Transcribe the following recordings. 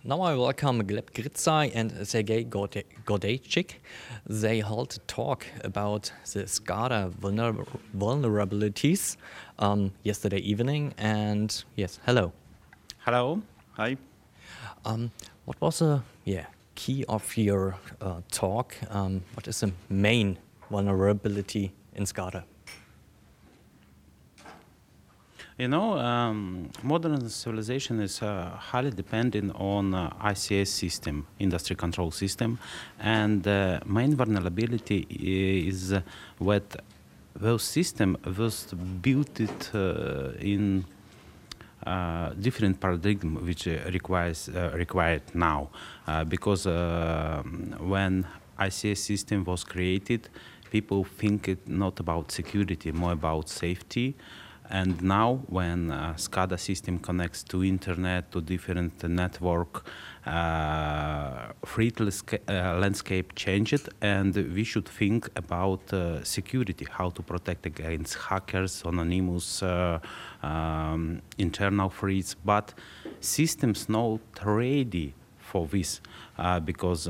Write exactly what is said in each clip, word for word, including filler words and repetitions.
Now I welcome Gleb Gritzai and Sergei Gorde- Gordeichik. They held a talk about the SCADA vulner- vulnerabilities um, yesterday evening. And yes, hello. Hello. Hi. Um, what was the yeah, key of your uh, talk? Um, what is the main vulnerability in SCADA? You know, um, modern civilization is uh, highly dependent on uh, I C S system, industry control system, and uh, main vulnerability is uh, that those system was built it, uh, in uh, different paradigm which uh, requires uh, required now, uh, because uh, when I C S system was created, people think it not about security, more about safety. And now, when uh, SCADA system connects to internet, to different uh, network, uh, threat uh, landscape changed, and we should think about uh, security, how to protect against hackers, anonymous, uh, um, internal threats. But systems not ready for this uh, because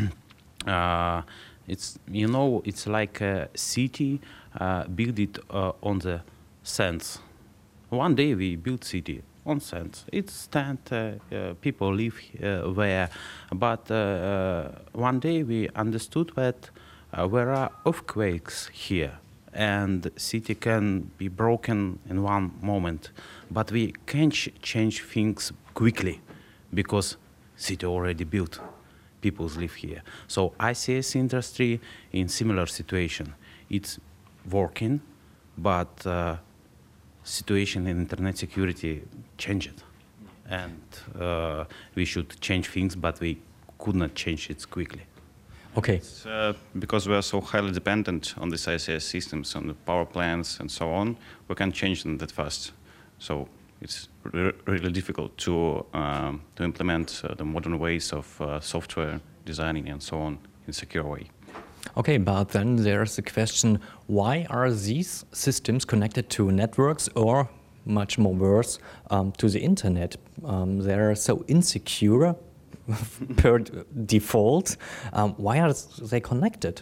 uh, it's you know it's like a city uh, built it uh, on the sands. One day we built city on sands. It's stand, uh, uh, people live uh, there, but uh, uh, one day we understood that uh, there are earthquakes here, and city can be broken in one moment. But we can't ch- change things quickly because city already built. People live here. So I C S industry in similar situation. It's working, but uh, situation in internet security changed, and uh, we should change things, but we could not change it quickly. Okay. It's, uh, because we are so highly dependent on these I C S systems, on the power plants and so on, we can't change them that fast. So it's re- really difficult to um, to implement uh, the modern ways of uh, software designing and so on in a secure way. Okay, but then there's the question, why are these systems connected to networks or, much more worse, um, to the internet? Um, they're so insecure per d- default. Um, why are they connected?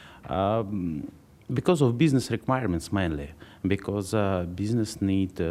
Um, because of business requirements mainly, because uh, business need uh,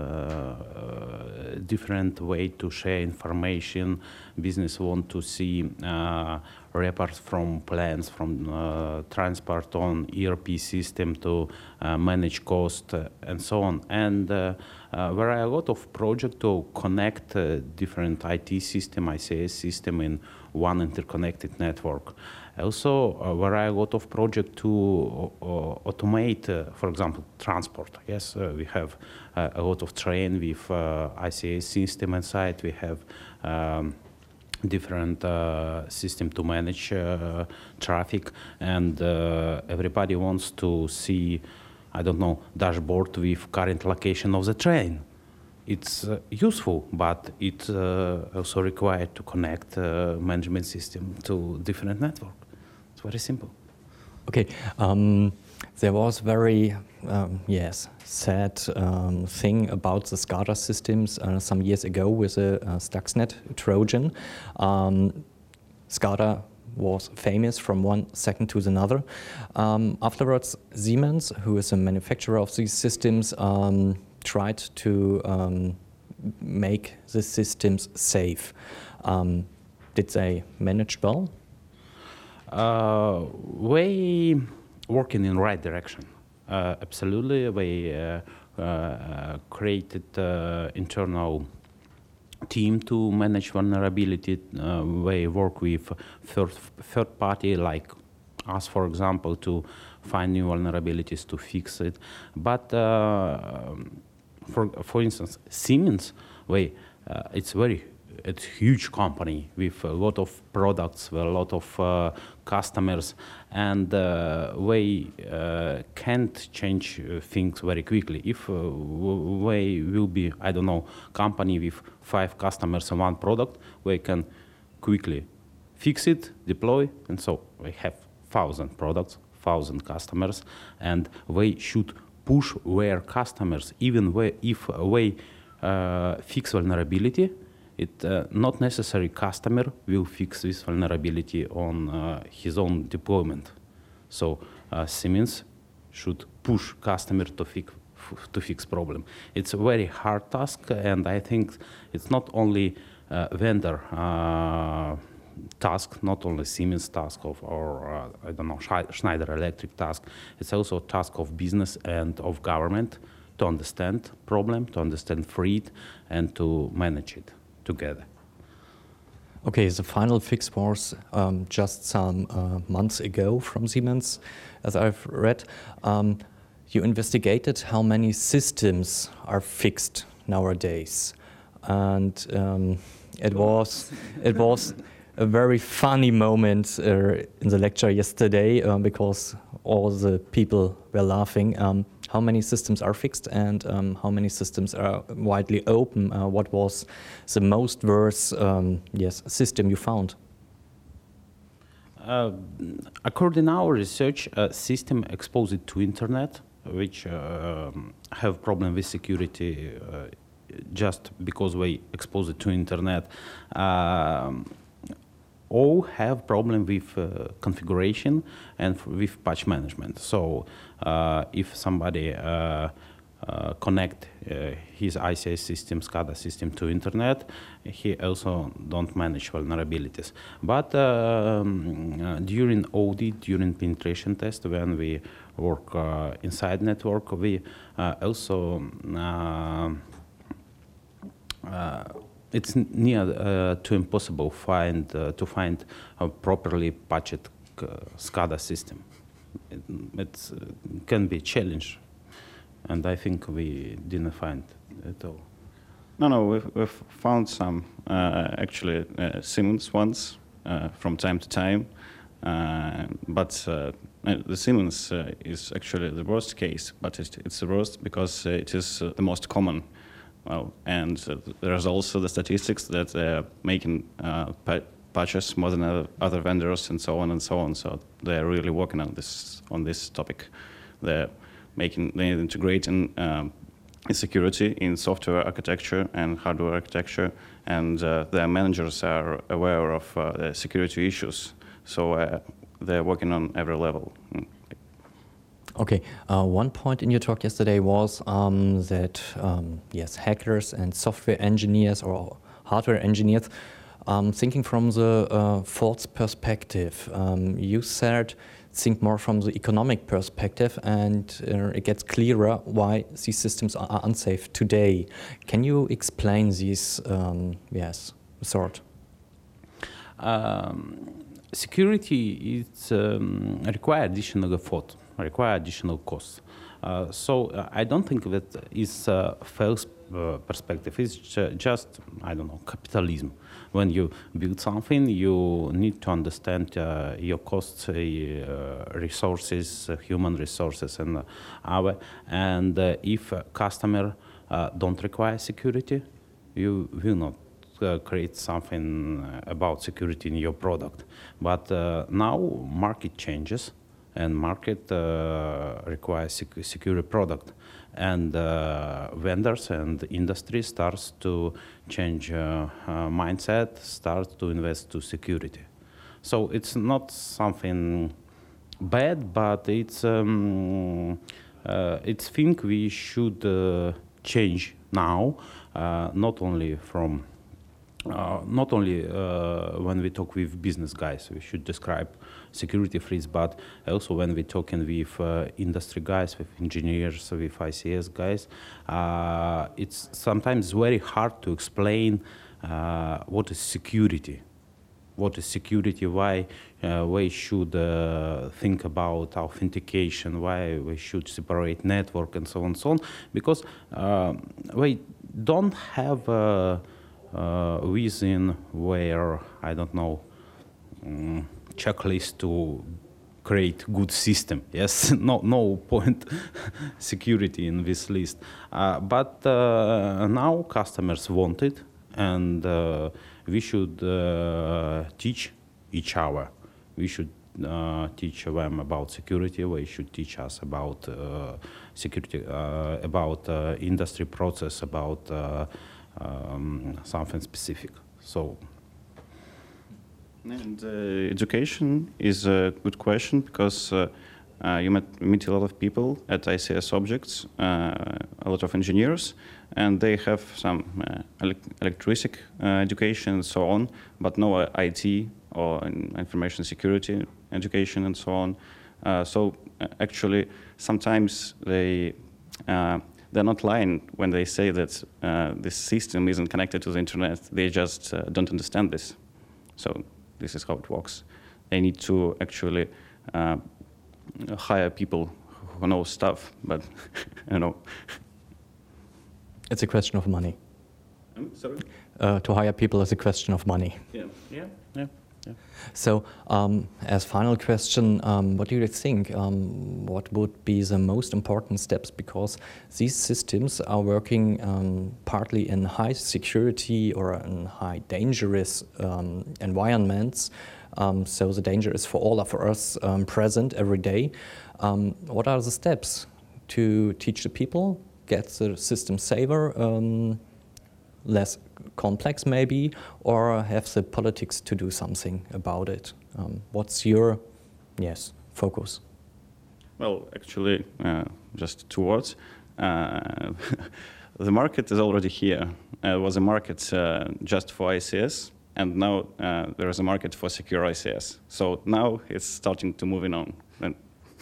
uh, different way to share information. Business want to see uh, reports from plants, from uh, transport on E R P system to uh, manage cost uh, and so on. And uh, uh, there are a lot of projects to connect uh, different I T system, I C S system in one interconnected network. Also, uh, there are a lot of projects to uh, automate, uh, for example, transport. Yes, uh, we have uh, a lot of train with uh, I C S system inside. We have um, different uh, system to manage uh, traffic, and uh, everybody wants to see, I don't know, dashboard with current location of the train. It's uh, useful, but it's uh, also required to connect uh, management system to different network. It's very simple. Okay, um, there was very, um, yes, sad um, thing about the SCADA systems uh, some years ago with a uh, Stuxnet Trojan. Um, SCADA was famous from one second to another. Um, afterwards, Siemens, who is a manufacturer of these systems, um, tried to um, make the systems safe. Um, did they manage well? Uh, we working in right direction. Uh, absolutely, we uh, uh, created uh, internal team to manage vulnerability. Uh, we work with third third party like us, for example, to find new vulnerabilities to fix it. But uh, for for instance, Siemens, we uh, it's very it's huge company with a lot of products, with a lot of uh, customers, and uh, we uh, can't change uh, things very quickly. If uh, we will be, I don't know, company with five customers and one product, we can quickly fix it, deploy, and so we have thousand products, thousand customers, and we should push their customers, even if we uh, fix vulnerability. it uh, not necessary customer will fix this vulnerability on uh, his own deployment. So uh, Siemens should push customer to fix to fix problem. It's a very hard task, and I think it's not only uh, vendor uh, task, not only Siemens task of, or uh, I don't know, Schneider Electric task. It's also a task of business and of government to understand problem, to understand threat, and to manage it together. Okay, the final fix was um, just some uh, months ago from Siemens, as I've read. Um, you investigated how many systems are fixed nowadays, and um, it was it was a very funny moment uh, in the lecture yesterday uh, because all the people were laughing. Um, how many systems are fixed and um, how many systems are widely open? Uh, what was the most worse um, yes, system you found? Uh, according to our research, a system exposed to internet, which uh, have problem with security uh, just because we expose it to internet, um, all have problem with uh, configuration and f with patch management. So uh, if somebody uh, uh, connect uh, his I C S system, SCADA system to internet, he also don't manage vulnerabilities. But uh, um, uh, during audit, during penetration test, when we work uh, inside network, we uh, also uh, uh, it's near uh, to impossible find uh, to find a properly patched uh, SCADA system. It it's, uh, can be a challenge, and I think we didn't find it all. No, no, we've, we've found some uh, actually uh, Siemens ones uh, from time to time, uh, but uh, the Siemens uh, is actually the worst case. But it, it's the worst because uh, it is uh, the most common. Well, and uh, there's also the statistics that they're making uh, pa patches more than other, other vendors and so on and so on. So they're really working on this on this topic. They're making they're integrating um, security in software architecture and hardware architecture, and uh, their managers are aware of uh, the security issues. So uh, they're working on every level. Okay, uh, one point in your talk yesterday was um, that um, yes, hackers and software engineers or hardware engineers, um, thinking from the uh, false perspective. Um, you said think more from the economic perspective, and uh, it gets clearer why these systems are, are unsafe today. Can you explain these? Um, yes, sort. Um, security is um, require additional effort. Require additional costs. Uh, so uh, I don't think that is a false uh, perspective. It's ju just, I don't know, capitalism. When you build something, you need to understand uh, your costs, uh, resources, uh, human resources, and uh, our. And uh, if a customer uh, don't require security, you will not uh, create something about security in your product. But uh, now market changes. And market uh, requires sec secure product, and uh, vendors and industry starts to change uh, uh, mindset, starts to invest to security. So it's not something bad, but it's um, uh, it's thing we should uh, change now, uh, not only from Uh, not only uh, when we talk with business guys, we should describe security threats, but also when we're talking with uh, industry guys, with engineers, with I C S guys, uh, it's sometimes very hard to explain uh, what is security. What is security, why uh, we should uh, think about authentication, why we should separate network, and so on and so on, because uh, we don't have uh, Uh, reason where, I don't know, um, checklist to create good system. Yes, no, no point security in this list. Uh, but uh, now customers want it, and uh, we should uh, teach each other. We should uh, teach them about security. They should teach us about uh, security, uh, about uh, industry process, about uh, um, something specific. So. And uh, education is a good question because uh, uh, you met, meet a lot of people at I C S Objects, uh, a lot of engineers, and they have some uh, ele electricic uh, education and so on, but no uh, I T or information security education and so on. Uh, so uh, actually, sometimes they uh, they're not lying when they say that uh, this system isn't connected to the internet. They just uh, don't understand this. So. This is how it works. They need to actually uh, hire people who know stuff, but you know. It's a question of money. I'm sorry? Uh, to hire people is a question of money. Yeah, yeah, yeah. yeah. So, um, as final question, um, what do you think? Um, what would be the most important steps? Because these systems are working um, partly in high security or in high dangerous um, environments. Um, so the danger is for all of us um, present every day. Um, what are the steps to teach the people, get the system safer, um, less complex maybe, or have the politics to do something about it? Um, what's your, yes, focus? Well, actually, uh, just two words. Uh, the market is already here. Uh, there was a market uh, just for I C S, and now uh, there is a market for secure I C S. So now it's starting to moving on. And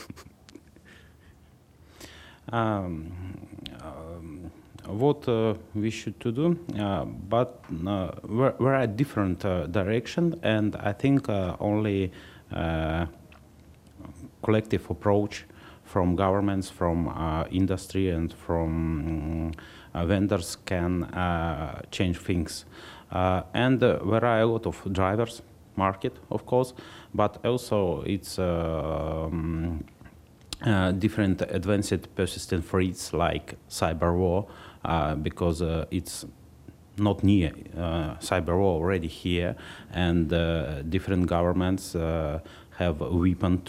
um, um, what uh, we should to do, uh, but uh, we're, we're at different uh, direction, and I think uh, only uh, collective approach from governments, from uh, industry, and from uh, vendors can uh, change things. Uh, and uh, there are a lot of drivers, market, of course, but also it's uh, um, uh, different advanced persistent threats like cyber war, uh, because uh, it's not near uh, cyber war already here, and uh, different governments uh, have a weapon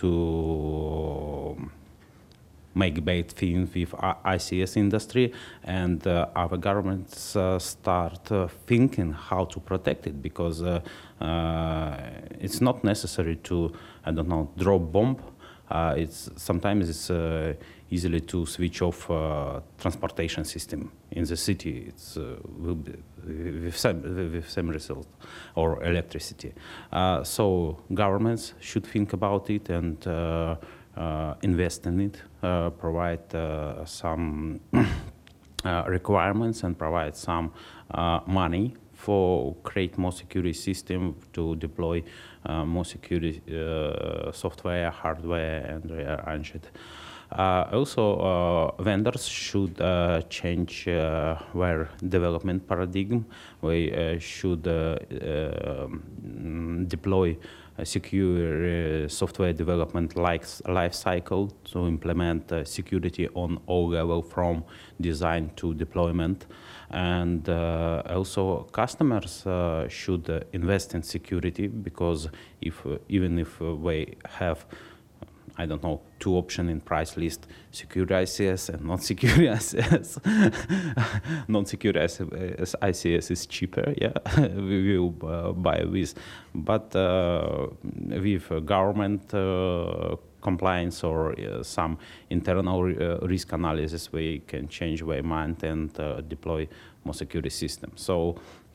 to make bad things with I C S industry, and uh, our governments uh, start uh, thinking how to protect it, because uh, uh, it's not necessary to, I don't know, drop bomb. Uh, it's sometimes it's uh, easily to switch off uh, transportation system in the city. It's uh, will be with same with same result, or electricity. Uh, so governments should think about it and uh, uh, invest in it, uh, provide uh, some uh, requirements, and provide some uh, money for create more security system, to deploy uh, more security uh, software, hardware, and rearrange it. Uh, also, uh, vendors should uh, change uh, their development paradigm. We uh, should uh, uh, deploy a secure uh, software development like life cycle to implement uh, security on all levels, from design to deployment. And uh, also customers uh, should uh, invest in security, because if uh, even if uh, they have, I don't know, two options in price list, secure I C S and not secure I C S. Non-secure I C S is cheaper, yeah, we will uh, buy this. But uh, with uh, government uh, compliance or uh, some internal uh, risk analysis, we can change their mind and uh, deploy more security system. So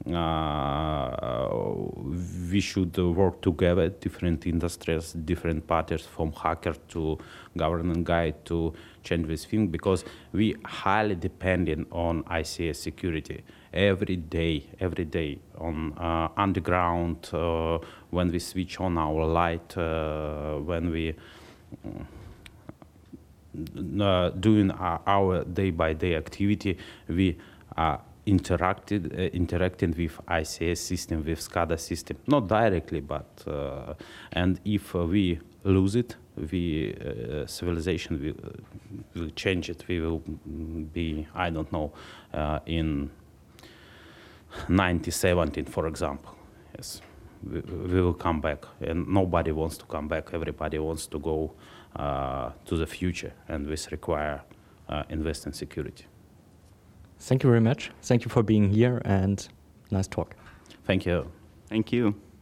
uh, we should uh, work together, different industries, different parties, from hacker to government guide, to change this thing, because we highly dependent on I C S security every day, every day on uh, underground, uh, when we switch on our light, uh, when we uh, doing our day-by-day activity, we are interacted, uh, interacting with I C S system, with SCADA system, not directly, but uh, and if uh, we lose it, we uh, civilization will, will change it. We will be, I don't know, uh, in nineteen seventeen, for example. Yes, we, we will come back, and nobody wants to come back. Everybody wants to go uh, to the future, and this require uh, invest in security. Thank you very much. Thank you for being here and nice talk. Thank you. Thank you.